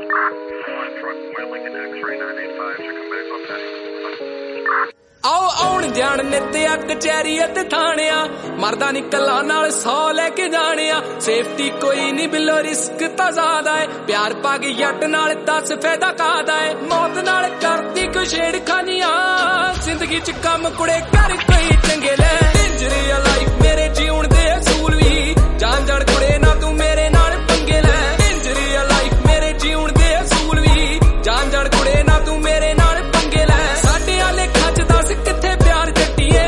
आओ आउण जाण नित्या कचहरी ते थाणिया मरदा नी कला नाल 100 लेके जाने सेफ्टी कोई नहीं बिलो रिस्क ता ज्यादा है प्यार पागे जट नाल 10 फायदा कादा है मौत नाल करदी कोई छेड़खानियां जिंदगी च कम कुड़े कर कोई चंगे ले इंजरी लाइफ मेरे जीवन दे असूल भी जान जान कुड़े ना तू मेरे नाल पंगे ले इंजरी लाइफ मेरे जीवन दे असूल भी जान जान कुड़े ना तू मेरे नाल पंगे ले साडे वाले खच दस किथे प्यार जट्टीए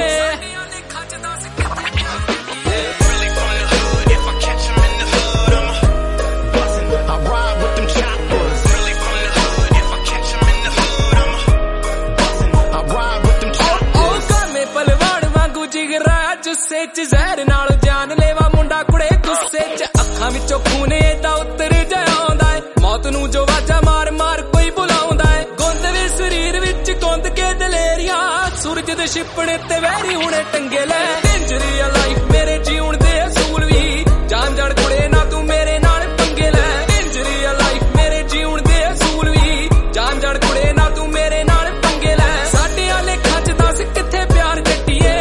जुस्से च जहर नाल जान लेवा मुंडा कुड़े गुस्से च अखां विचों खून एदा उतर जांदा है मौत नूं जो वाजा मार मार कोई बुलाउंदा है गुंद वे शरीर विच गुंद के दलेरियां सूरज दे छिपणे ते वैरी हुणे टंगे ले इंजरी लाइफ मेरे जीवन दे असूल भी जान जान कुड़े ना तू मेरे नाल पंगे ले इंजरी लाइफ मेरे जीवन दे असूल भी जान जान कुड़े ना तू मेरे नाल पंगे ले साडे वाले खच दस किथे प्यार जट्टीए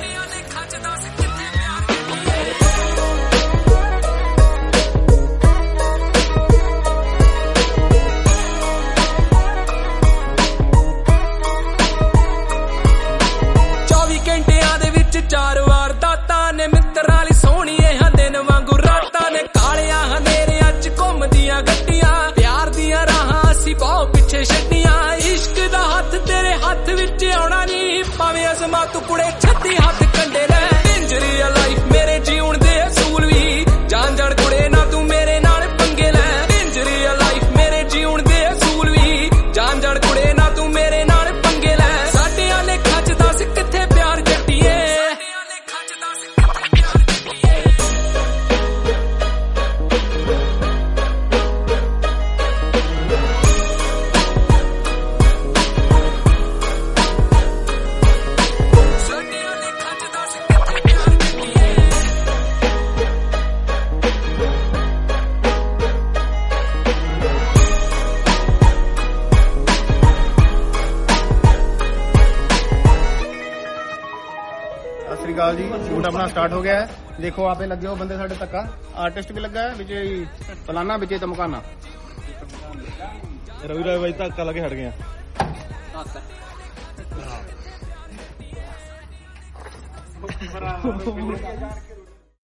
चार वार दाता ने मित्रा ली सोहणीए हां दिन वांगू रातां ने कालियां हनेरियां च घुमदियां गड्डियां प्यार दियां राहां असीं बहुत पिछे छड्डियां इश्क दा हत्थ तेरे हत्थ विच आउणा नी भावें अज़मा तू कुड़े 36 हत्थ कंडे ले इंजरी लाइफ मेरे जीवन दे असूल भी जान जान कुड़े ना तू मेरे नाल पंगे ले इंजरी लाइफ मेरे जीवन दे असूल भी जान जान कुड़े ना तू मेरे नाल पंगे ले साडे वाले खच दस किथे प्यार जट्टीए जी शूट अपना स्टार्ट हो गया है देखो आप लगे हो बंदे साढ़े तक आर्टिस्ट भी लगा है विजय फलाना विजय तमकाना रवि राय भाई धक्का लगे हट गया